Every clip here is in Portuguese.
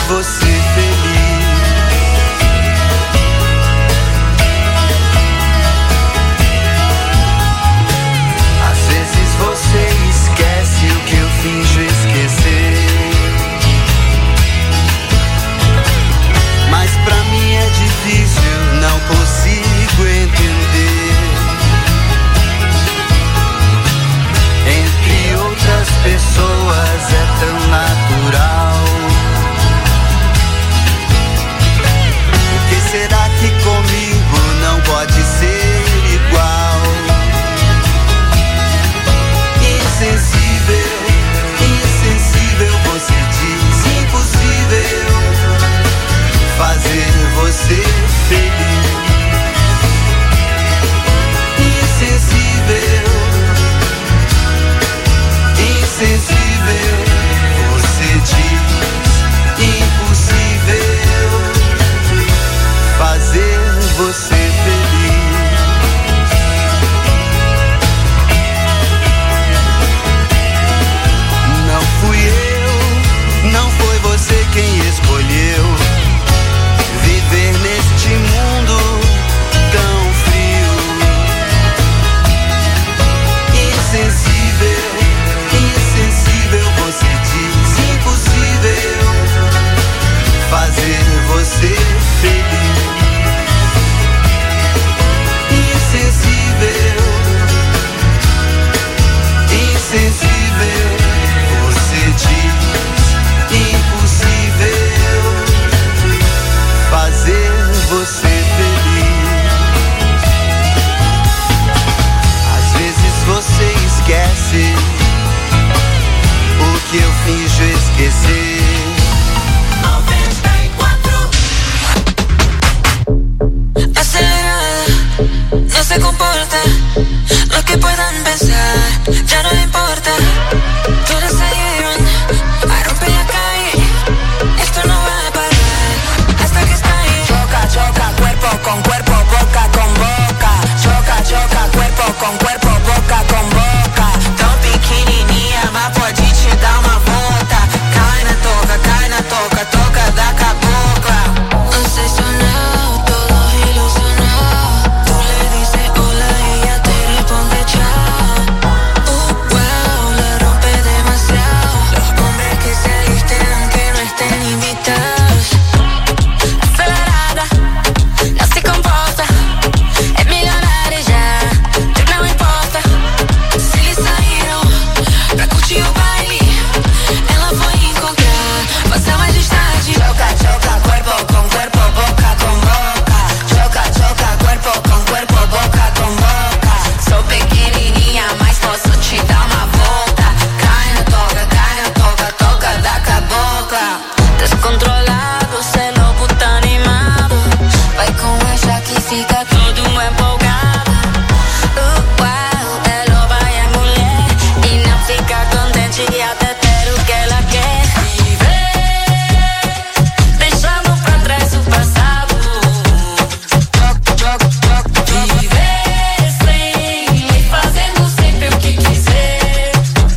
você feliz. Às vezes você esquece o que eu finjo esquecer, mas pra mim é difícil, não consigo entender. Entre outras pessoas é tão natural. Por que será que comigo não pode ser igual? Insensível, insensível, você diz impossível fazer você feliz. Insensível, insensível, você diz impossível fazer você feliz. Não fui eu, não foi você quem escolheu viver neste mundo tão frio. Insensível, insensível, você diz impossível fazer você feliz. Insensível, insensível, você diz impossível fazer você feliz. Às vezes você esquece o que eu finjo esquecer. 94 Acelerada, no se comporta. Lo que puedan pensar ya no le importa. Todas salieron a romper la calle. Esto no va a parar hasta que estalle. Choca, choca, cuerpo con cuerpo, boca con boca. Choca, choca, cuerpo con cuerpo, boca con boca. Tão pequenininha, mas pode te dar uma volta. Cai na toca, toca da cabocla. Obsesionado, todo ilusionado. Tú le dices hola y ella te responde chao. Wow, la rompe demasiado. Los hombres que se alisten aunque no estén invitados. Acelerada, no se comporta. Es millonaria ya, no me importa. Se lhe saíram pra curtir o baile, ela foi encontrar, passar mais distante. Choca, choca, cuerpo con cuerpo, boca con boca. Choca, choca, cuerpo con cuerpo, boca con boca. Sou pequenininha, mas posso te dar uma volta. Cai na toca, toca da cabocla. Descontrolado, cê louco, tá animado. Vai com essa que fica todo empolgado. Uau, ela vai a mulher e não fica contente até ter o que ela quer. Viver, deixando pra trás o passado. Viver sem, fazendo sempre o que quiser.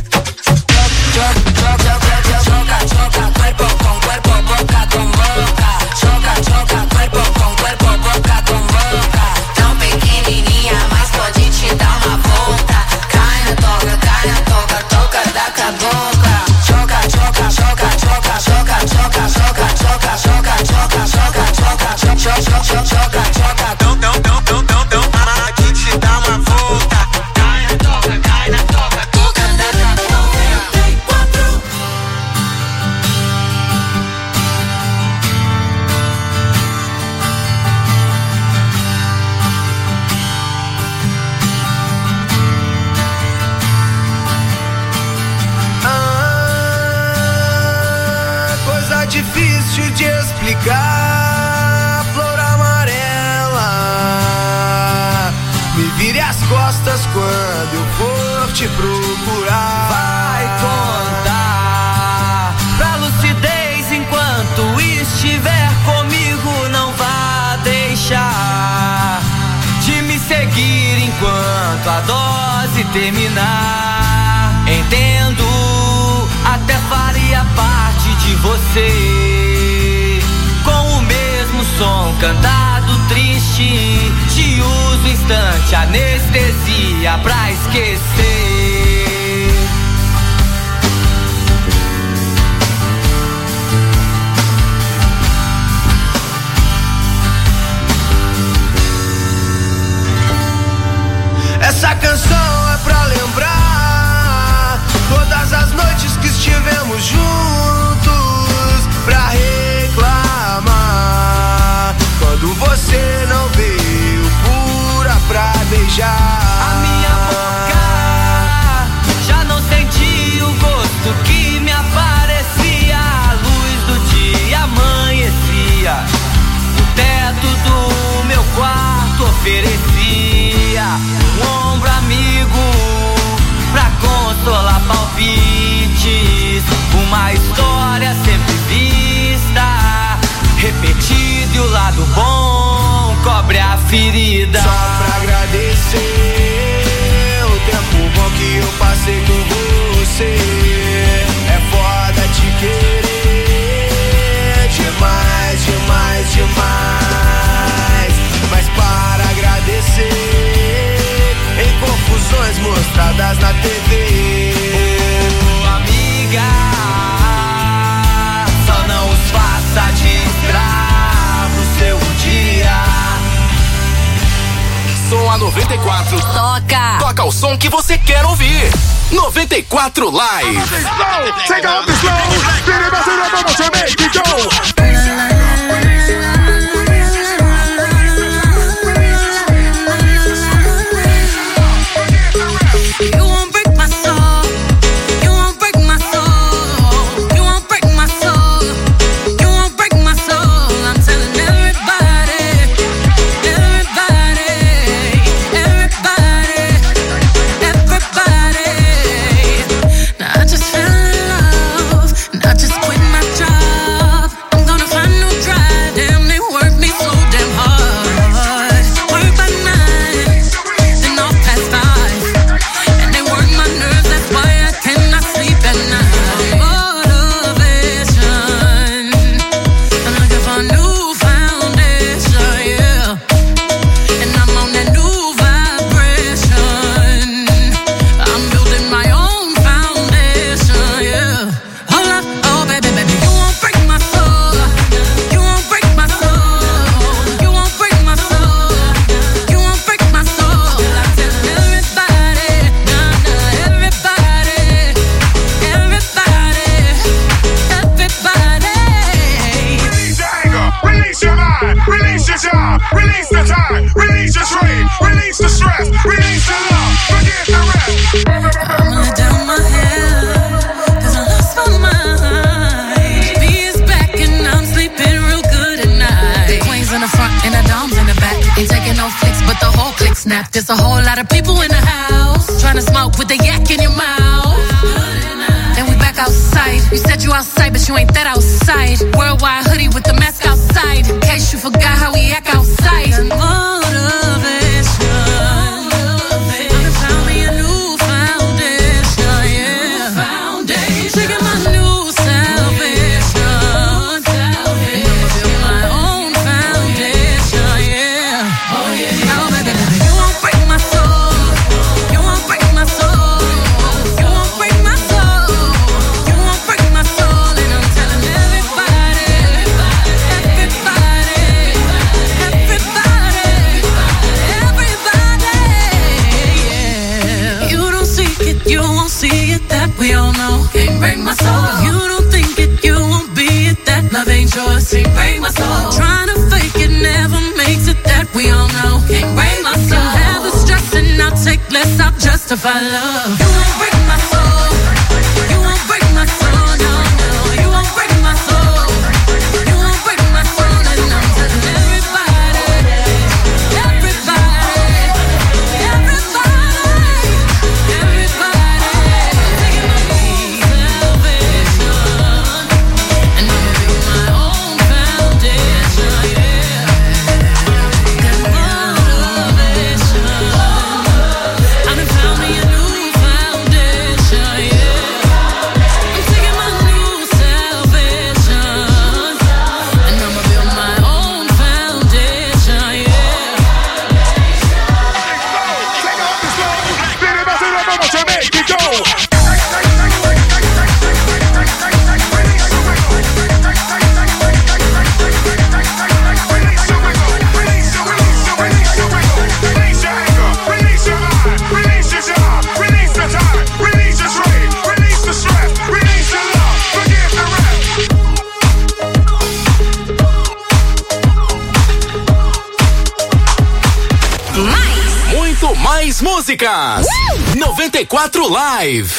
Choca, choca, cuerpo con cuerpo, boca con boca. Choca, choca, cuerpo con cuerpo, boca con boca. Tão pequenininha, mas pode te dar uma volta. Cai na toca, toca da cabocla. Choca, choca, choca, choca, choca, choca, choca, choca, choca, choca, choca, choca, choca, choca. Aqui te dá uma volta. Cai na toca, toca da cabocla. 94 Coisa difícil de explicar. Flor amarela, me vire as costas quando eu for te procurar. Vai contar pra lucidez enquanto estiver comigo. Não vá deixar de me seguir enquanto a dose terminar. Entendo, até faria parte de você. saia pra esquecer. Essa canção é pra lembrar todas as noites que estivemos juntos, pra reclamar quando você não veio pura pra beijar. A minha boca já não sentia o gosto que me aparecia. A luz do dia amanhecia, o teto do meu quarto oferecia um ombro amigo pra consolar palpites. Uma história sempre vista, repetida, e o lado bom cobre a ferida. Só pra agradecer o tempo bom que eu passei com você. É foda te querer demais, demais, demais. Mas para agradecer em confusões mostradas na TV. Oh, amiga, só não os faça de escravo seu dia. Som a 94. Toca o som que você quer ouvir. 94 Live. Take off the slow. Make it go. There's a whole lot of people in the house trying to smoke with the yak in your mouth. Then we back outside. You said you outside, but you ain't that outside. Worldwide hoodie with the mask outside. In case you forgot how we act outside. Motivation. I found me a new foundation, yeah. Taking my new salvation. And I'ma build my own foundation, yeah. Oh yeah. Now, baby, you won't break my soul. You won't break my soul. You won't break my soul. You won't break my soul. And I'm telling everybody, yeah. You don't see it, you won't see it, that we all know. Can't break my soul. You don't think it, you won't be it, that love ain't yours. Can't break my soul. Trying to fake it never makes it, that we all know. Can't break my soul. You have the stress and I'll take less, I'll justify love. You won't break my soul. You won't break my soul, no, no. You won't break my soul. You won't break my soul. And I'm telling everybody, everybody, everybody, everybody. Taking my new salvation. And I'ma build my own foundation, yeah. That motivation. I done found me a new foundation. Mais músicas. 94 Live.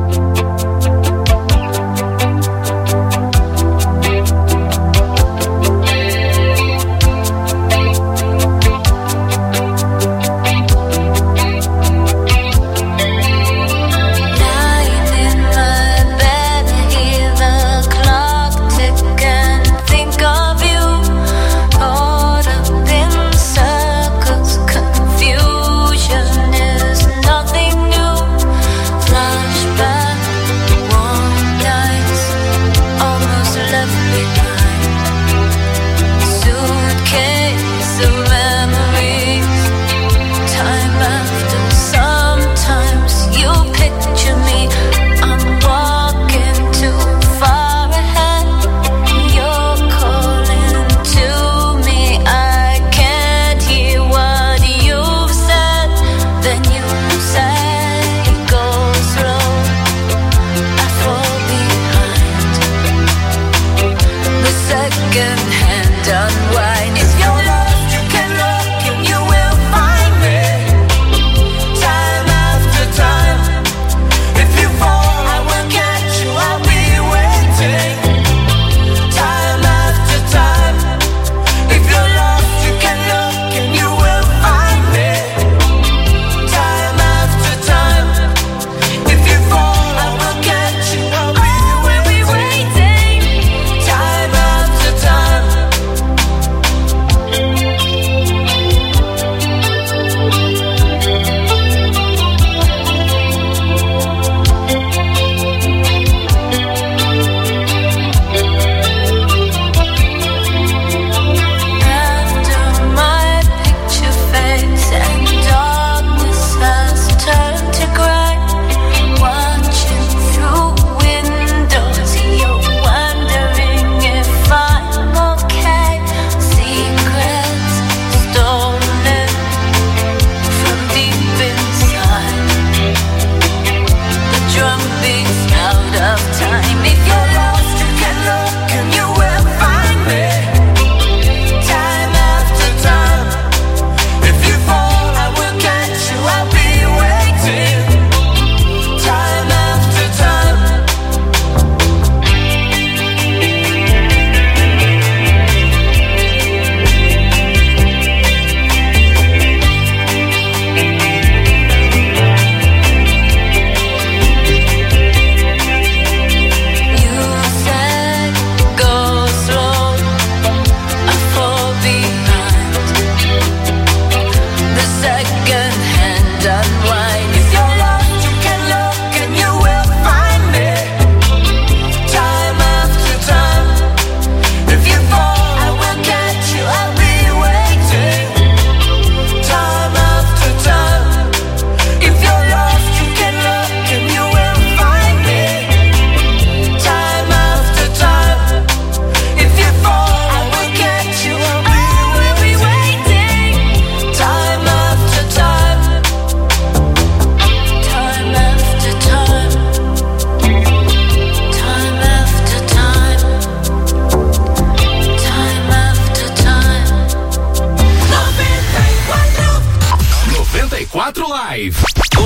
Live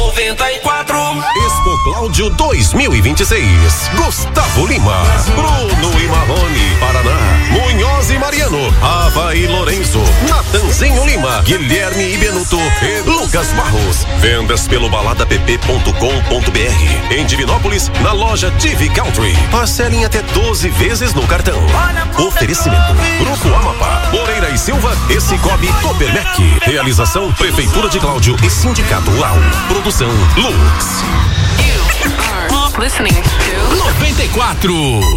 94 Expo Cláudio 2026. Gustavo Lima, Bruno e Marrone, Paraná, Munhoz e Mariano, Ava e Lourenço, Natanzinho Lima, Guilherme e Benuto e Lucas Barros. Vendas pelo baladapp.com.br. Em Divinópolis, na loja TV Country. Parcelem até 12 vezes no cartão. Oferecimento: Grupo Amapá, Moreira e Silva e Cicobi Copermec. Realização: Prefeitura de Cláudio e Sindicato Rural. Produção: Lux. Listening to 94.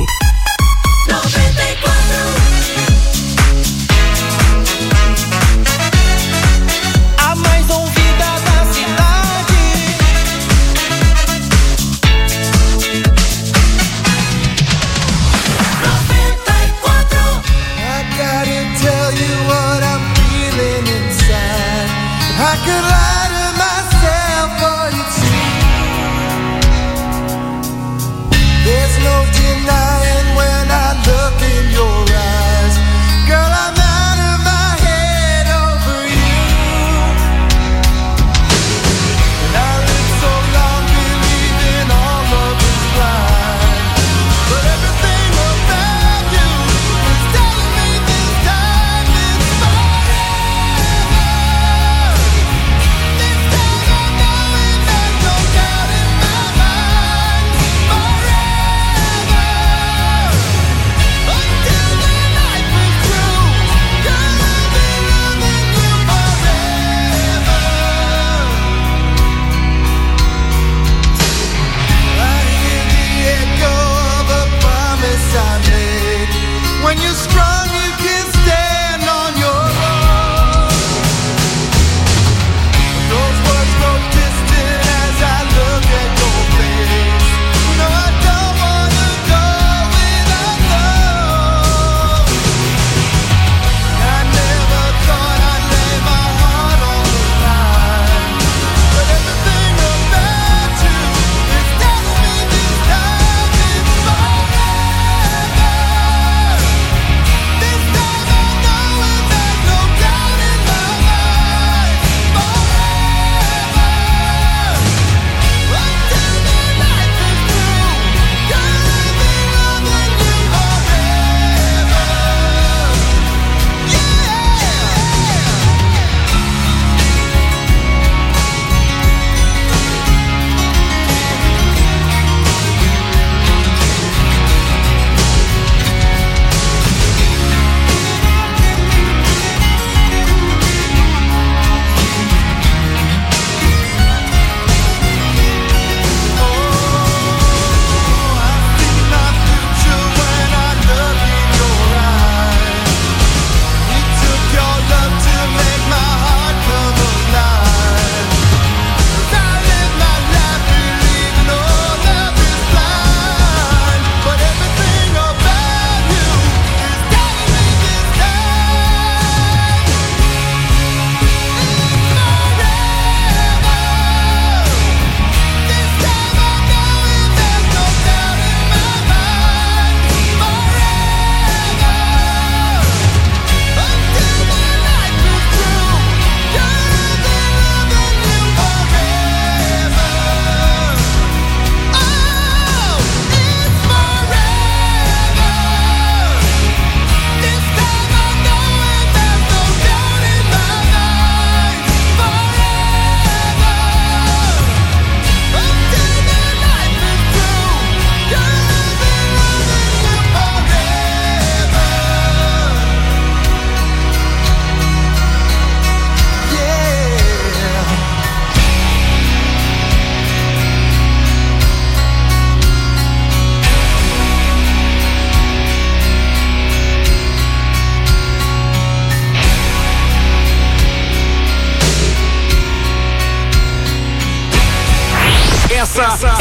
A mais ouvida da cidade. 94. I gotta tell you what I'm feeling inside. I could lie to myself, but it's true. There's no denying when I look in your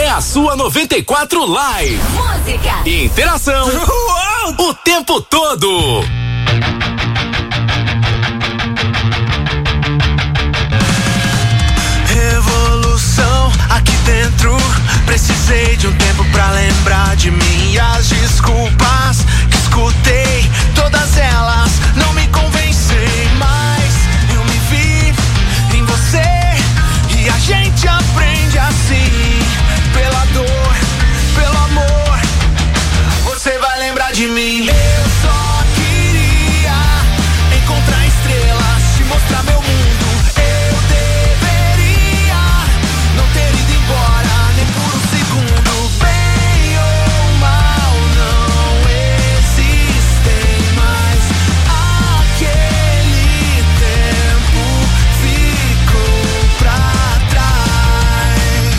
a sua 94 Live. Música e interação o tempo todo. Revolução aqui dentro. Precisei de um tempo pra lembrar de mim. E as desculpas que escutei, todas elas não me convencem mais. Eu me vi em você e a gente aprende assim. Pela dor, pelo amor, você vai lembrar de mim. Eu só queria encontrar estrelas, te mostrar meu mundo. Eu deveria não ter ido embora nem por um segundo. Bem ou mal não existem mais. Aquele tempo ficou pra trás.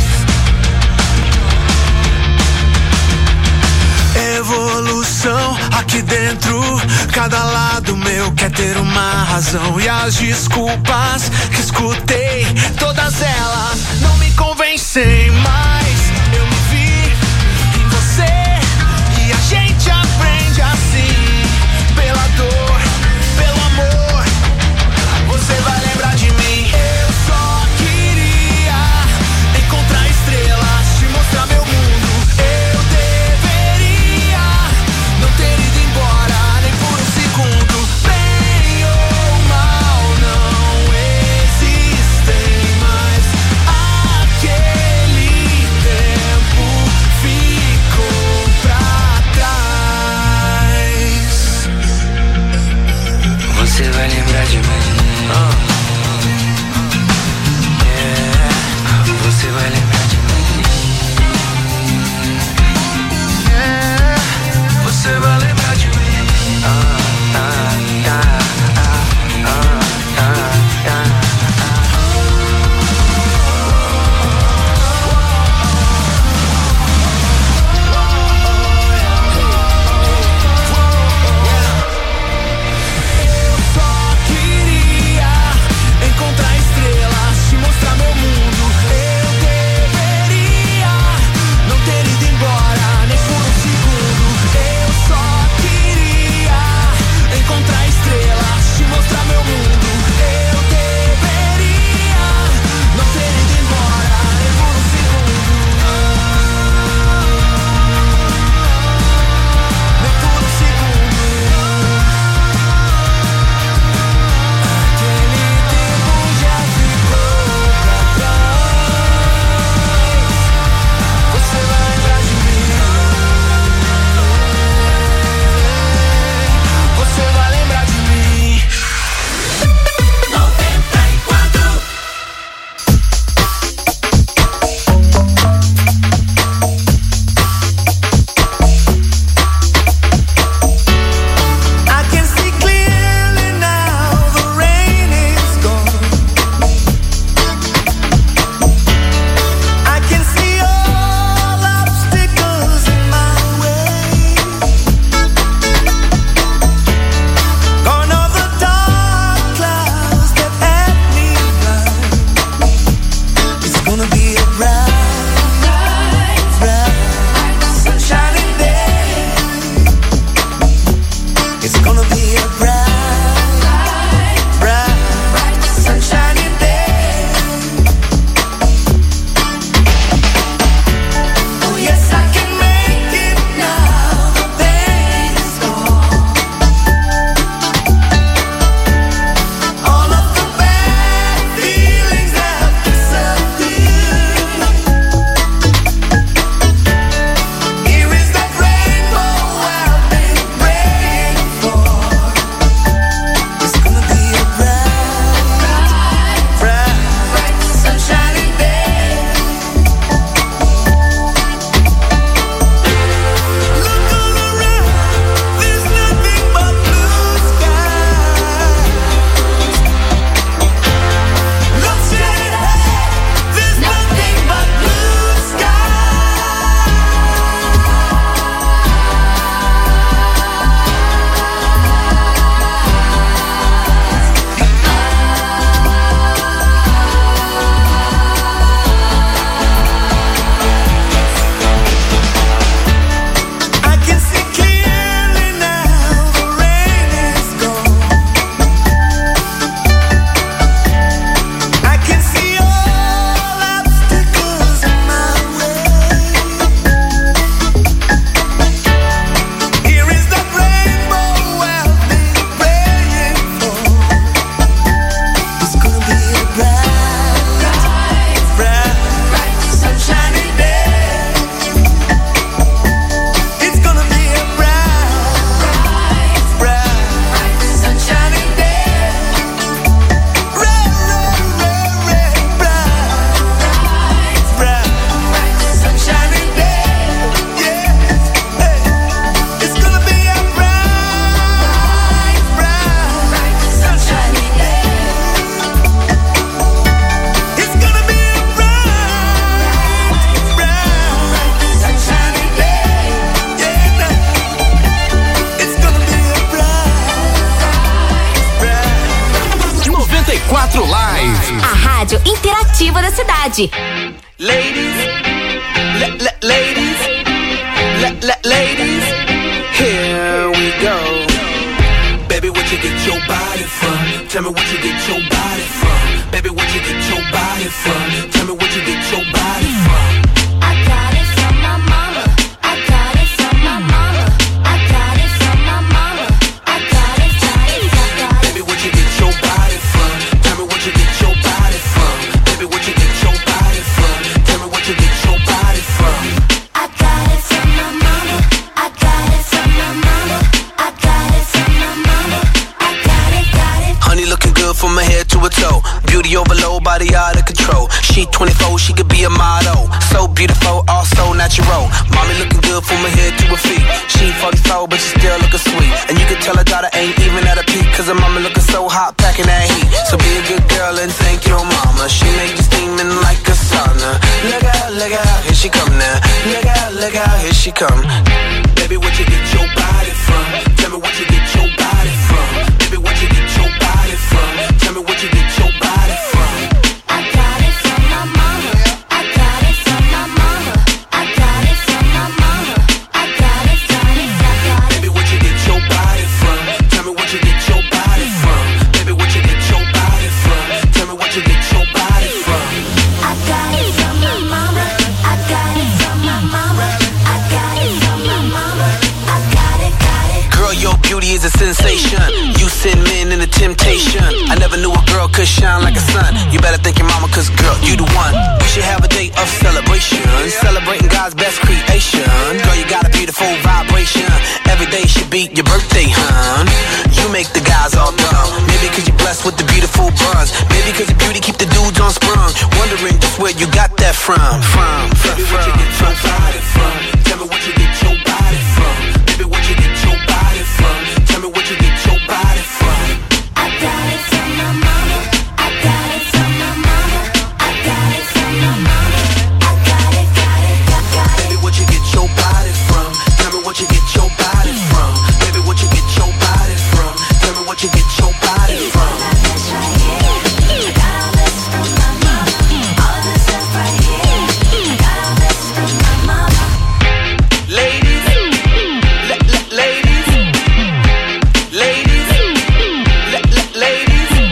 Evolução aqui dentro. Cada lado meu quer ter uma razão. E as desculpas que escutei, todas elas não me convencem mais. Eu me vi em você e a gente aprende assim. Pela dor, pelo amor, você vai lembrar de mim. Eu só queria encontrar estrelas, te mostrar meu mundo. Eu deveria não ter ido embora nem por um segundo. Bem ou mal não existem mais. Aquele tempo ficou pra trás. Você vai lembrar de mim. Você vai lembrar de mim. Você vai lembrar de mim. Eu só queria ativa da cidade. Ladies, ladies, ladies, here we go. Baby, where you get your body from? Tell me where you get your body from. Baby, where you get your body from? Tell me where you get your body from. I got it from my mama. I got it from my mama. I got it from my mama. I got it. Baby, where you get your body from? Tell me where you get your body from. Baby, where you get your body from? Tell me where you get your body from. I got it from my mama. I got it from my mama. I got it from my mama. I got it. Honey looking good from her head to her toe. Beauty overload, body out of control. She 24, she could be a model. So beautiful, also natural. Mommy looking good from her head to her feet. She 44, but she still looking sweet. And you can tell her daughter ain't even at a peak, cause her mama looking so hot, packing that heat. So be a good girl and thank your mama. She make you steaming like a sauna. Look out, here she come now. Look out, here she come. Baby, where you get your body from? Tell me where you get your body from. Baby, where you get your body from? Tell me where you get your body from. I got it from my mama. I got it from my mama. I got it from my mama. I got it. Baby, where you get your body from? Tell me where you get your body from. Baby, where you get your body from? Tell me where you get your body from. I got it from my mama. I got it from my mama. I got it from my mama. I got it. Girl, your beauty is a sensation. You send men in a temptation. I never knew a girl could shine like a sun. You better thank your mama, cause girl, you the one. We should have a day of celebration, celebrating God's best creation. Girl, you got a beautiful vibration. Every day should be your birthday, hun. You make the guys all dumb. Maybe cause you're blessed with the beautiful bronze. Maybe cause your beauty keep the dudes on sprung. Wondering just where you got that from. Baby, where you get your body from? Tell me where you get your body from. Baby, where you get your body from? Tell me where you get your body from. I got it from my mama. I got it from my mama. I got it from my mama. I got it. Baby, where you get your body from? Tell me where you get your body from. Baby, where you get your body from? Tell me where you get your body from. This right here. I got all this from my mama. All of this stuff right here. I got all this from my mama. Ladies, ladies, ladies, ladies, ladies,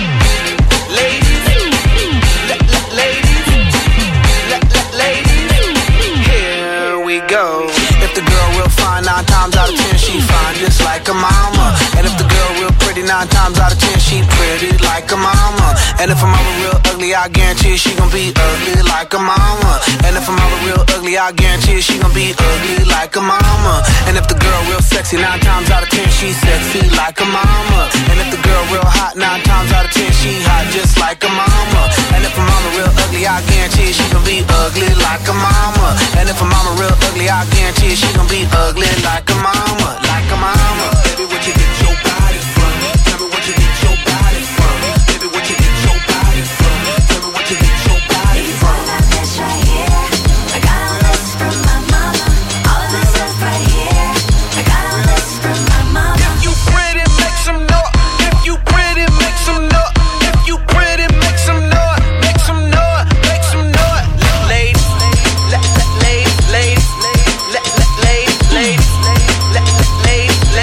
ladies, here we go. If the girl real fine, 9 times out of 10 she fine just like a mama. And if the girl real pretty, 9 times out of 10 she pretty like a mama. And if her mama real ugly, I guarantee she gon' be ugly like a mama. And if her mama real ugly, I guarantee she gon' be ugly like a mama. And if the girl real sexy, 9 times out of 10 she sexy like a mama. And if the girl real hot, 9 times out of 10 she hot just like a mama. And if her mama real ugly, I guarantee she gon' be ugly like a mama. And if her mama real ugly, I guarantee she gon' be ugly like a mama, like a mama. Baby, where you get your body from? Tell me where you get your body from. Baby, where you get your body from? Tell me where you get your body from. This right here. I got all this from my mama. All of this stuff right here. I got all this from my mama. If you pretty, make some noise. If you pretty, make some noise. If you pretty, make some noise. Make some noise. Make some noise. Ladies, ladies, ladies, ladies, ladies, ladies, ladies,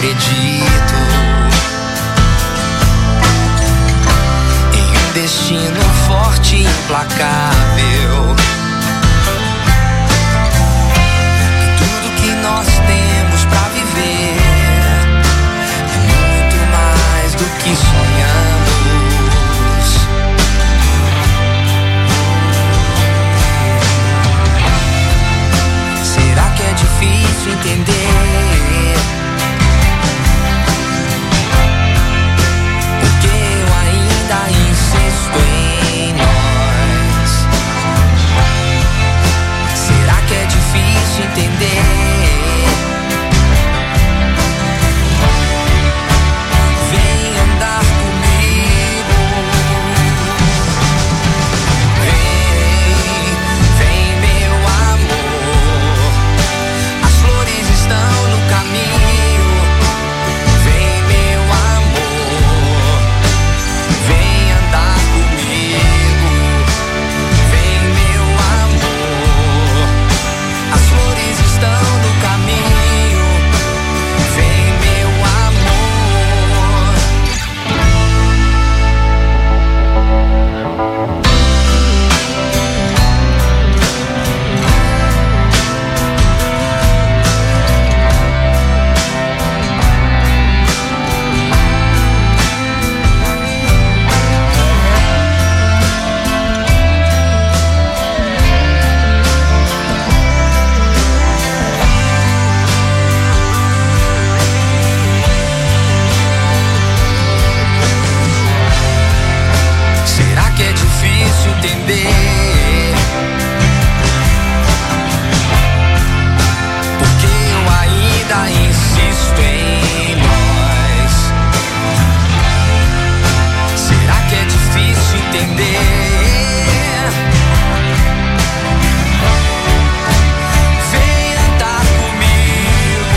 acredito em um destino forte e implacável. E tudo que nós temos pra viver é muito mais do que sonhamos. Será que é difícil entender? Porque eu ainda insisto em nós. Será que é difícil entender? Vem andar comigo. Vem meu amor. As flores estão no caminho. Vem meu amor. Vem andar comigo. Vem meu amor. As flores estão no caminho. Vem meu amor. Será que é difícil entender? Porque eu ainda insisto em nós. Será que é difícil entender? Vem andar comigo.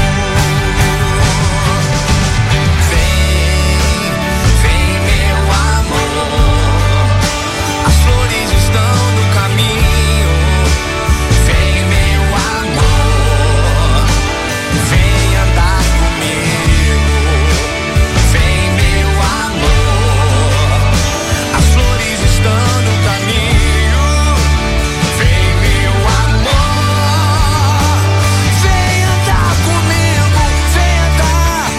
Vem meu amor. As flores estão no caminho. Vem meu amor. Vem andar comigo. Vem meu amor. As flores estão no caminho. Vem meu amor. Vem andar comigo. Vem andar.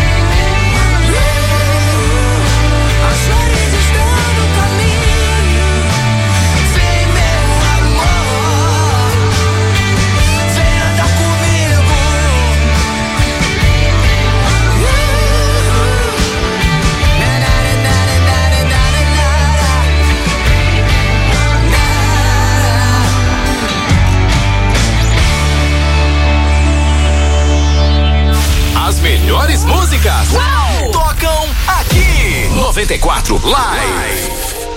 As flores estão no caminho. Vem meu amor. Vem andar comigo. As melhores músicas tocam aqui. 94 Live.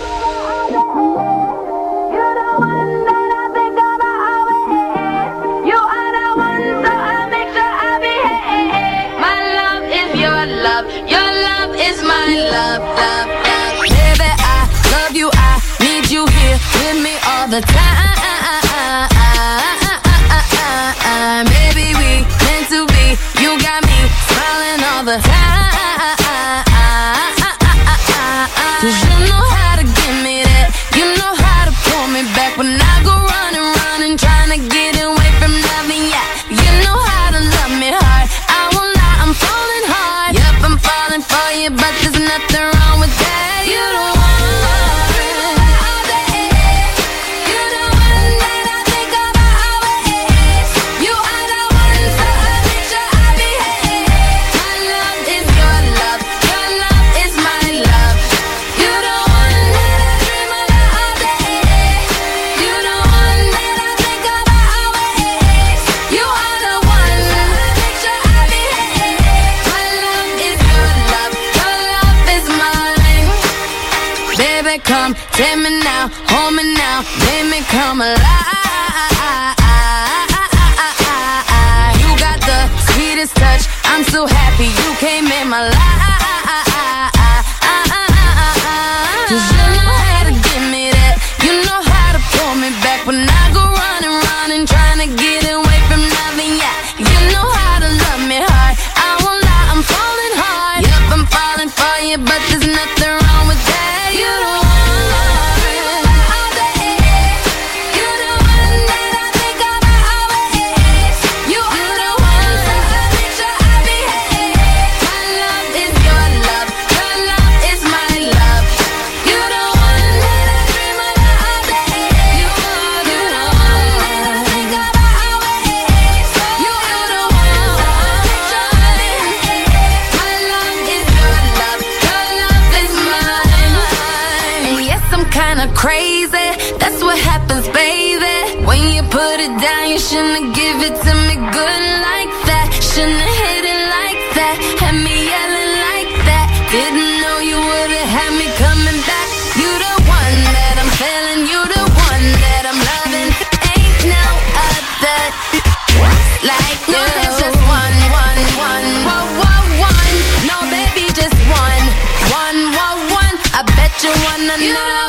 The time, baby, we meant to be. You got me smiling all the time. 'Cause you know how to give me that. You know how to pull me back when I go running, trying to get away from loving ya. You know how to love me hard. I won't lie, I'm falling hard. Yep, I'm falling for you, but there's nothing wrong with that. You don't want come, take me now, hold me now, make me come alive. You got the sweetest touch, I'm so happy you came in my life. 'Cause you know how to give me that, you know how to pull me back when I go running, trying to get away from loving ya. You know how to love me hard, I won't lie, I'm crazy. That's what happens, baby. When you put it down, you shouldn't give it to me good like that. Shouldn't hit it like that. Had me yelling like that. Didn't know you would've had me coming back. You the one that I'm feeling. You the one that I'm loving. Ain't no other like you. No, there's just one. No, baby, just one. I bet you wanna know.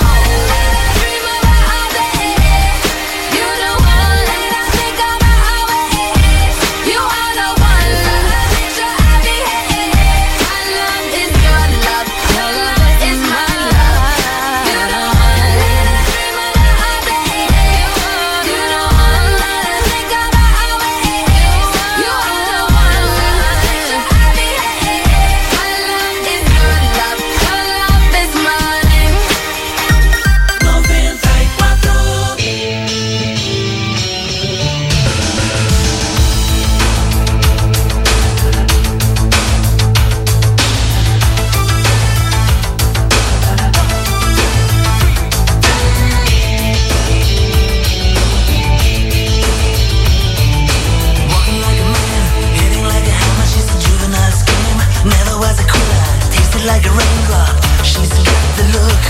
Like a raindrop, she's got the look.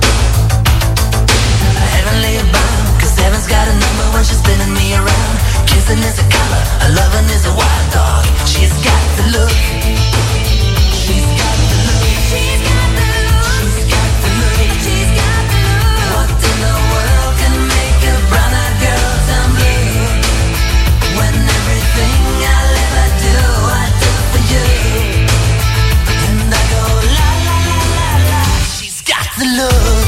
Heavenly bound, 'cause heaven's got a number when she's spinning me around. Kissing is a color, a loving is a wild dog. She's got the look. She's got the look. She's got the look. She's got the look. She's got the look. What in the world can make a brown-eyed girl turn blue? When everything I'll ever do, I do for you. And I go la la la la la. She's got the look.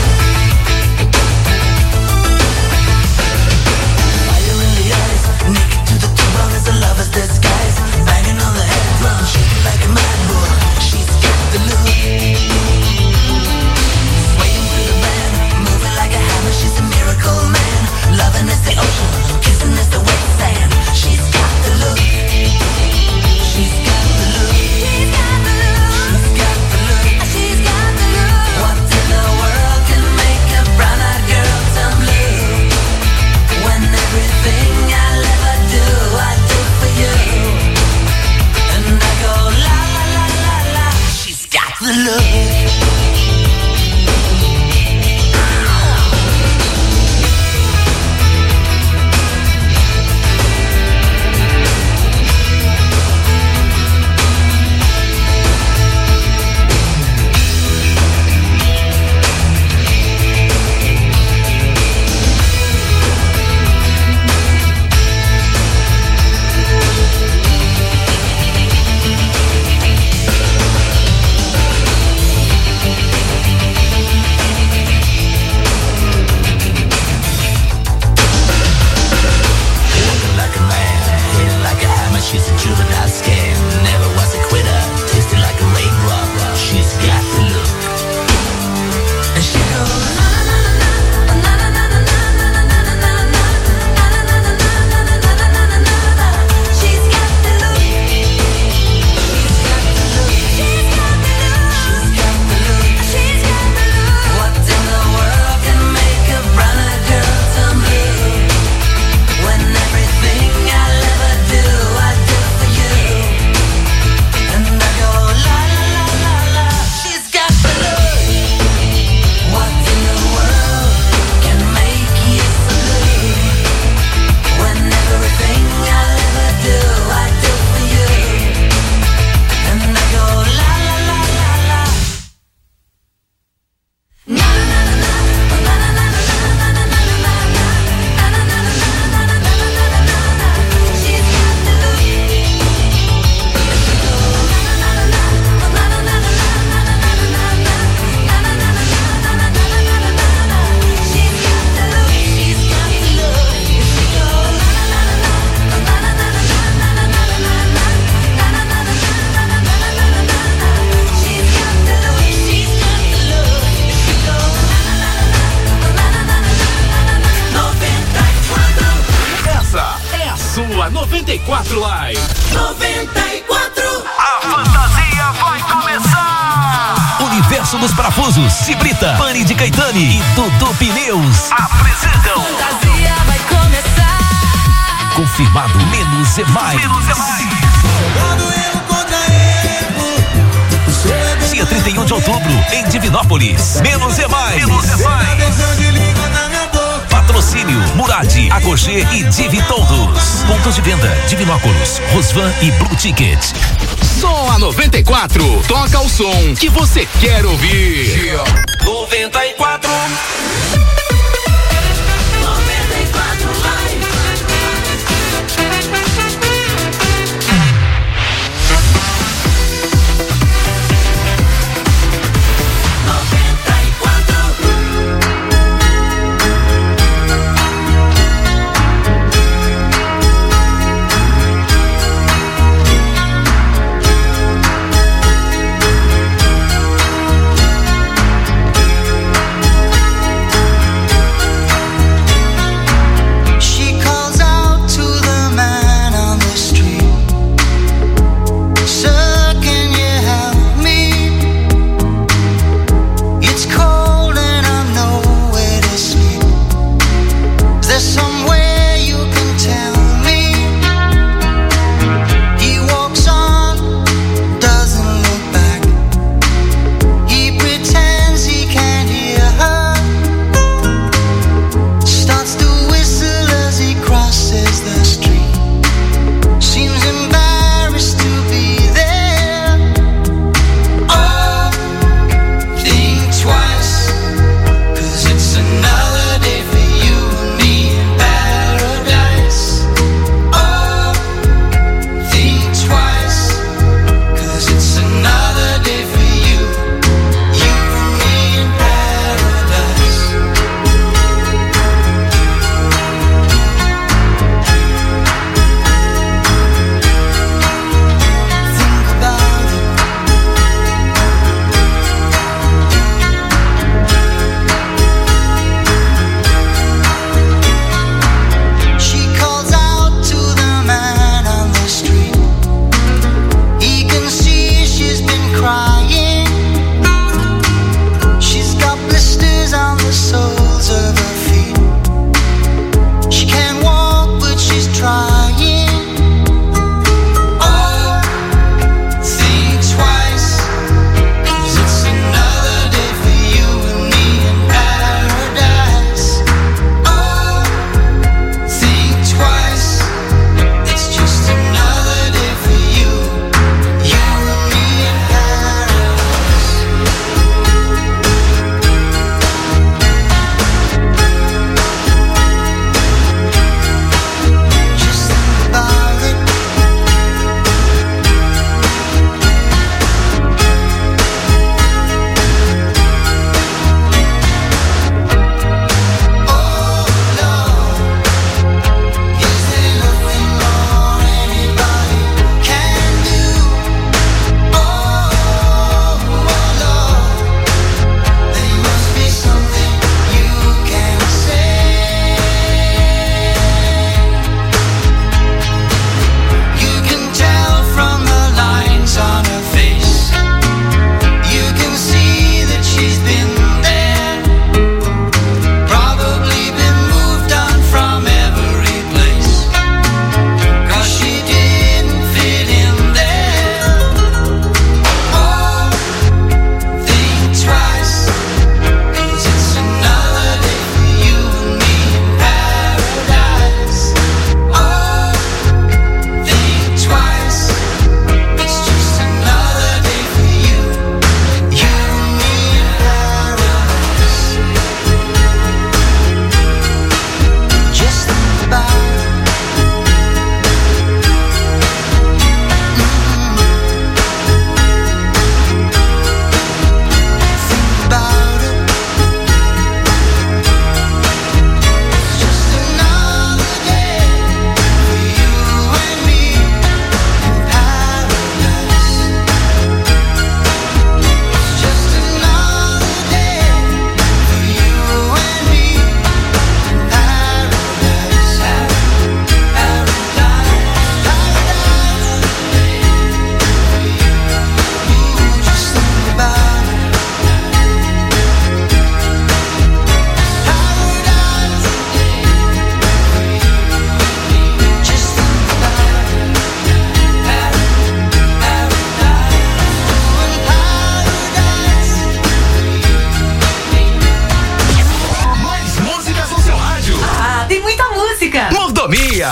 Fire in the eyes, naked to the bone as a lover's disguise. Banging on the head drum, shaking like a mad bull. She's got the look. Swaying through the band, moving like a hammer. She's a miracle man. Loving is the ocean, kissing is the wet sand. She's got the look. She's got the look. She's got the look. She's got the look. She's got the look. What in the world can make a brown-eyed girl turn blue? When everything I'll ever do, I do for you. And I go la la la la la. She's got the look. She's a juvenile scam, never was a quitter, tasted like a raindrop. She's got the look. And she goes na na na na na na na na na na na na na. She's got the look. She's got the look. She's got the look. She's got the look. She's got the look. What in the world can make a brown-eyed girl turn blue? When everything I'll ever do, I do for you. And I go la la la la la. She's got the look. What in the world can make you so blue? When everything I'll ever do, I do for you. And I go la la la la la. Na na na na na na na na na na na na na. She's got the look. She goes na na na na na na na na na na na. She's got the look. She's got the look. She goes na na na na na na na na na na na. She's got the look. She's got the look. She goes na na na na na na na. 94. Essa é a sua 94 Live. 94. A fantasia vai começar. Universo dos Parafusos, Cibrita, Pane de Caetani e Dudu Pneus apresentam Fantasia vai começar. Confirmado Menos é Mais. Dia 31 de outubro, em Divinópolis. Menos é Mais. Patrocínio Murad, Agogê e Divi Todos. Pontos de venda: Divinópolis, Rosvan e Blue Ticket. Som a 94. Toca o som que você quer ouvir. 94.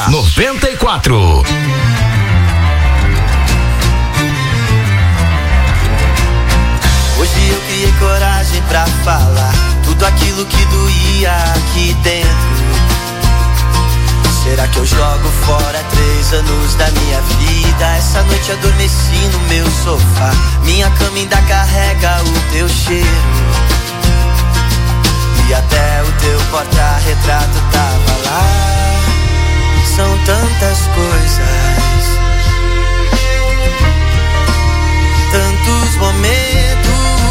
94. Hoje eu criei coragem pra falar tudo aquilo que doía aqui dentro. Será que eu jogo fora 3 anos da minha vida? Essa noite adormeci no meu sofá, minha cama ainda carrega o teu cheiro. E até o teu porta-retrato tava lá. São tantas coisas, tantos momentos.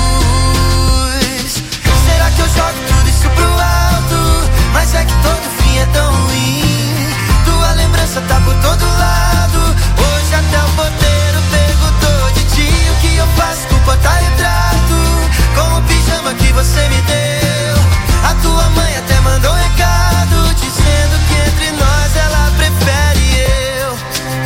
Será que eu jogo tudo isso pro alto? Mas é que todo fim é tão ruim. Tua lembrança tá por todo lado. Hoje até o porteiro perguntou de ti. O que eu faço com o porta-retrato? Com o pijama que você me deu. A tua mãe até mandou um recado dizendo que entre nós ela prefere eu.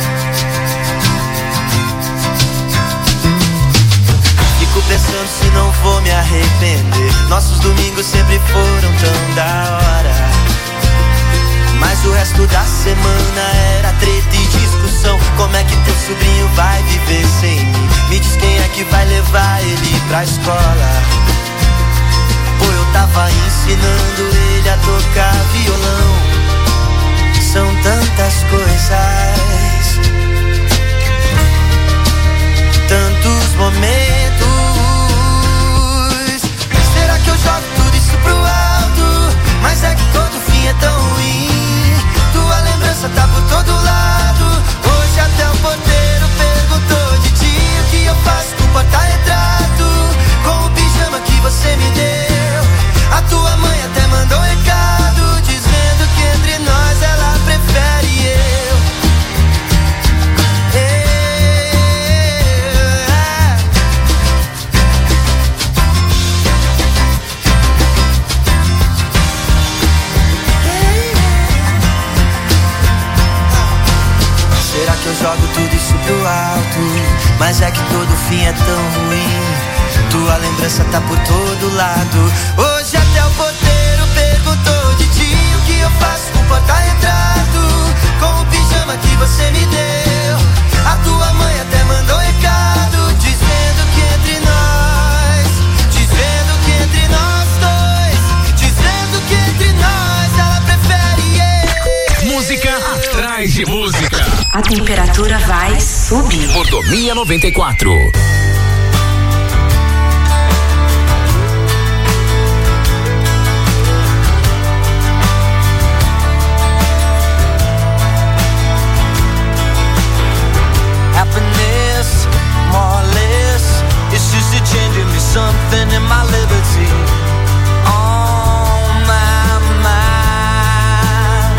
Fico pensando se não vou me arrepender. Nossos domingos sempre foram tão da hora, mas o resto da semana era treta e discussão. Como é que teu sobrinho vai viver sem mim? Me diz quem é que vai levar ele pra escola. Ou eu tava ensinando ele a tocar violão. São tantas coisas, tantos momentos. Será que eu jogo tudo isso pro alto? Mas é que todo fim é tão ruim. Tua lembrança tá por todo lado. Hoje até o porteiro perguntou de ti. O que eu faço com o porta-retrato? Com o pijama que você me deu. A tua mãe até mandou um recado dizendo que entre nós ela prefere eu. Será que eu jogo tudo isso pro alto? Mas é que todo fim é tão ruim. Tua lembrança tá por todo lado. Hoje até o porteiro perguntou de ti. O que eu faço com o porta-retrato? Com o pijama que você me deu. A tua mãe até mandou um recado dizendo que entre nós, dizendo que entre nós dois, dizendo que entre nós ela prefere eu. Música atrás de música. A temperatura vai subir. Mordomia 94. Happiness, more or less, it's just a changing me something in my liberty. On my mind.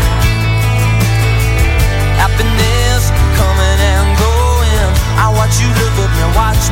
Happiness coming and going. I watch you look at me, watch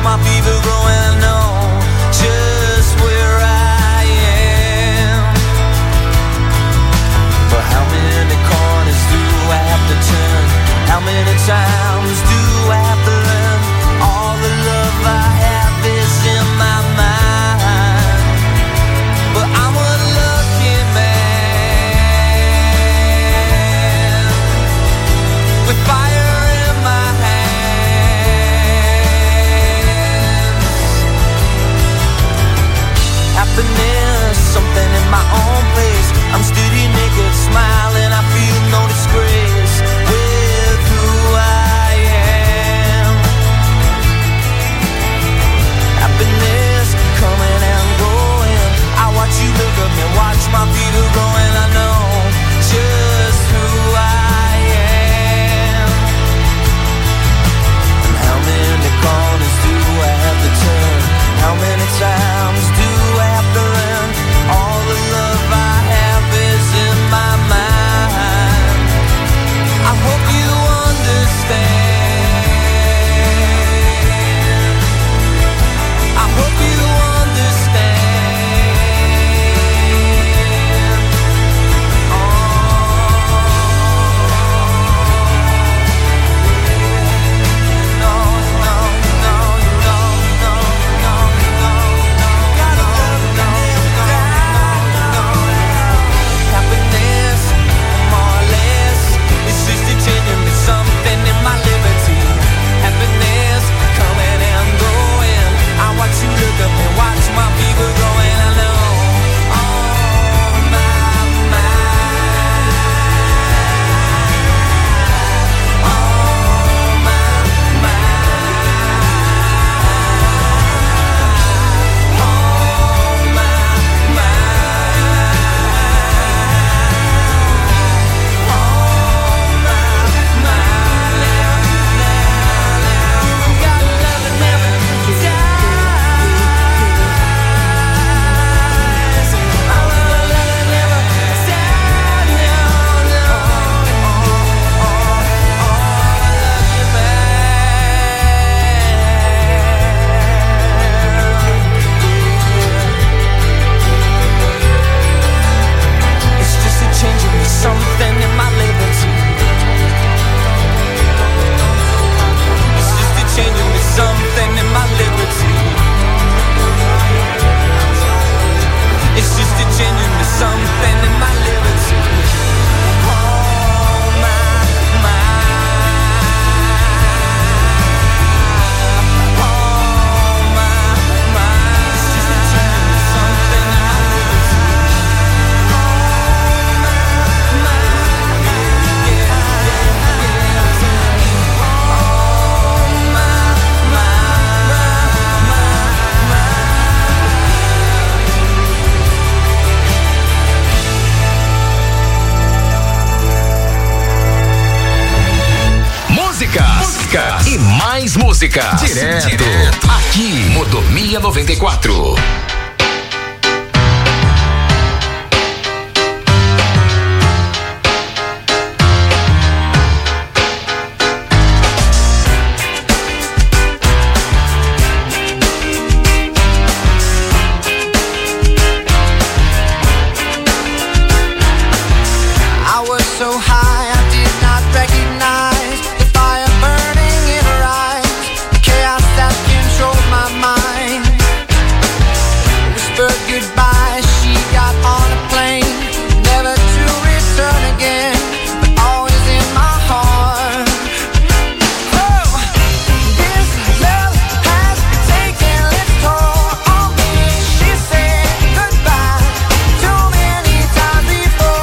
Mais músicas. Direto. Aqui, Mordomia 94. So high, I did not recognize the fire burning in her eyes, the chaos that controlled my mind. Whispered goodbye, she got on a plane, never to return again, but always in my heart. Oh, this love has taken its toll on me. She said goodbye too many times before.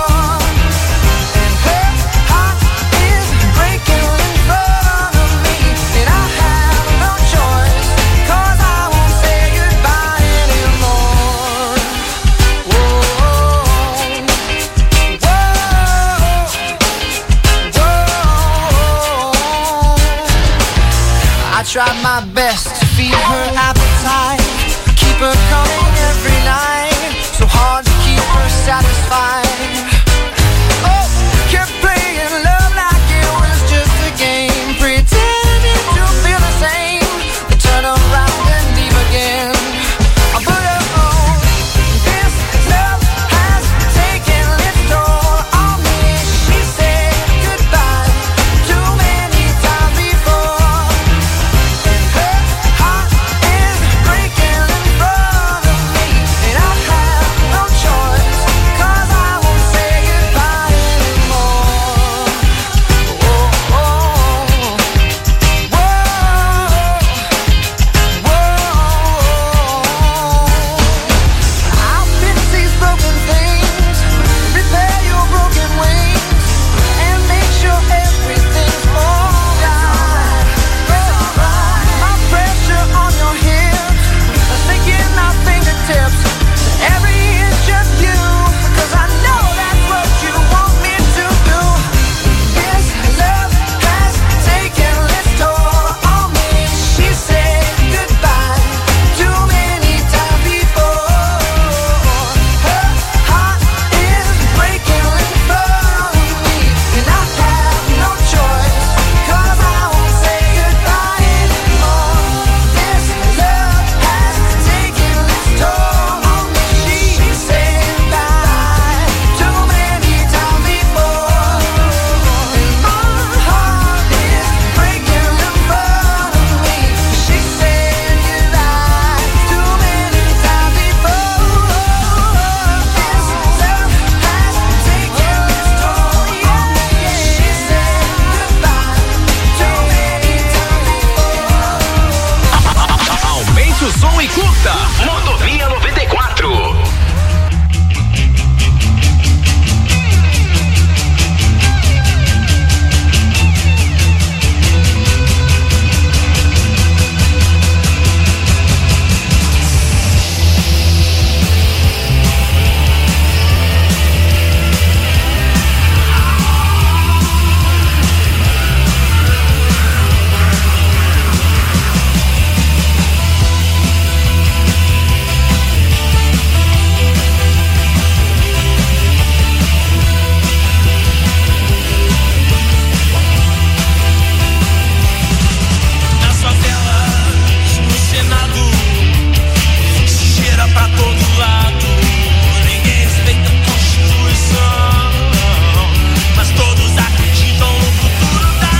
Tried my best to feed her appetite, keep her coming every night. So hard to keep her satisfied.